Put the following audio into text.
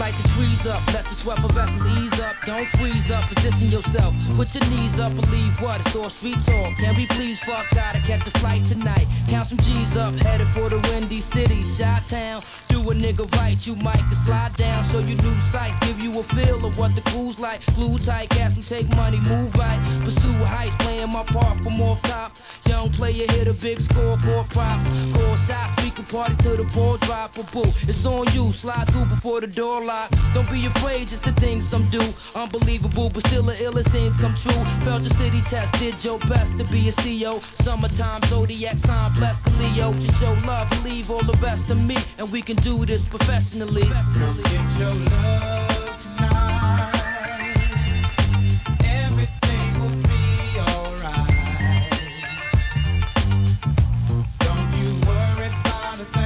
like to freeze up. Let the sweat of vessels ease up. Don't freeze up, position yourself. Put your knees up, believe what? It's all street talk. Can we please fuck? Gotta catch a flight tonight. Count some G's up, headed for the windy city. Chi-town, do a nigga right. You might can slide down, show you new sights. Give you a feel of what the crew's like. Glue tight, cats who take money, move right. Pursue heights, playing my part from off top. Young player hit a big score for props. Call shots, we can party till the ball drop. A boo, it's on you, slide through before the door lock. Don't be afraid, just the things some do. Unbelievable, but still the illest things come true. Felt your city test, did your best to be a CEO. Summertime, zodiac sign, blessed to Leo. Just show love, leave all the rest to me, and we can do this professionally. Get your love.